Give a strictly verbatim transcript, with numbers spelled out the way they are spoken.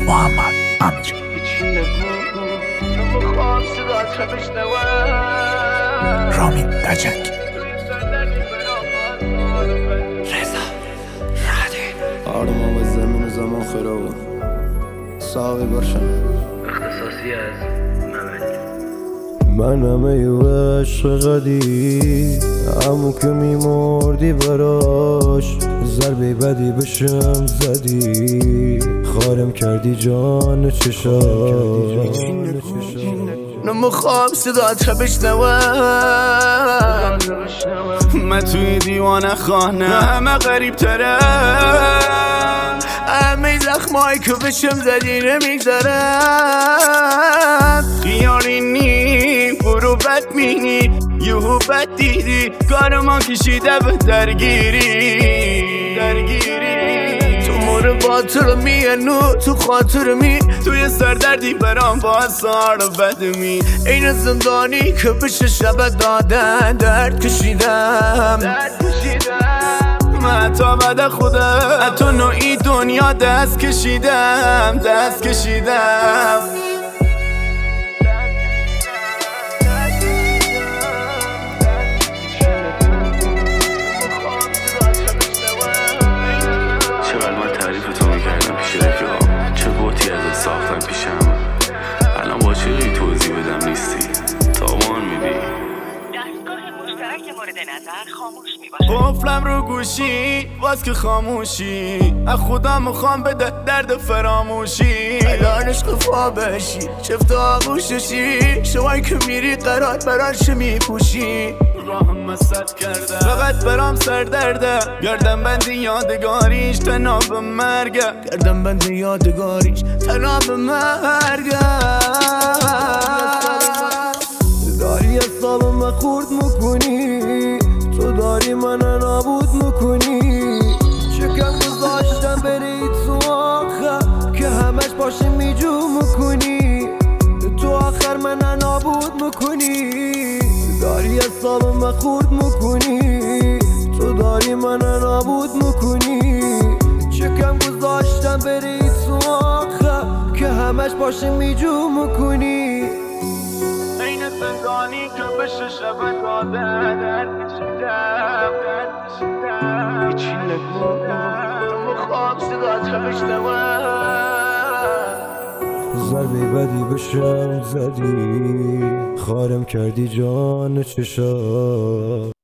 محمد امجد. رامین دجنگ. رضا رادی. آرما و زمین و زمان خرابه ساقی برشن اختصاصی از من همه یو عشق قدی همون که میمردی براش ضربه بدی بشم زدی خارم کردی جان چشام نمیخوام صدات بشنوم من توی دیوانه خانه همه غریب ترم همه زخمایی که بشم زدی نمیگذارم خیالی نی برو بد مینی یهو بد دیدی کارمان کشیده به درگیری درگیری تو مور باطر میانو تو خاطر می توی سردردی برام با سار بد می این زندانی که بشه شب دادن درد کشیدم درد کشیدم من تا بعد خودم تو نوعی دنیا دست کشیدم دست کشیدم چقدر من تعریف تو میکردم پیش رفیقام چه بوتی ازت ساختم پیشم الان با چه روی توضیح بدم نیستی تاوان میدی دستگاه مشترک مورد نظر خاموش میباشه قفلم رو گوشی باز که خاموشی از خودم میخوام بده درد فراموشی الانش قفا بشی شفت آغوششی شوایی که میری قرار براش میپوشی راهم مسد کرده فقط برام سر درده گردم بندی یادگاریش تناب مرگه گردم بندی یادگاریش تناب مرگه داری حسابم خورد میکنی تو داری من نابود میکنی چکم گذاشتم بری تو آخر که همش باشه میجو میکنی تو آخر من نابود میکنی داری حسابم خورد میکنی تو داری من نابود میکنی چکم گذاشتم بری تو آخر که همش باشه میجو میکنی این زندانی که بشه شب داده درد کشیدم درد کشیدم هیچی نگو میخوام صدات بشنوم ضربه بدی بشم زدی خارم کردی جان چشام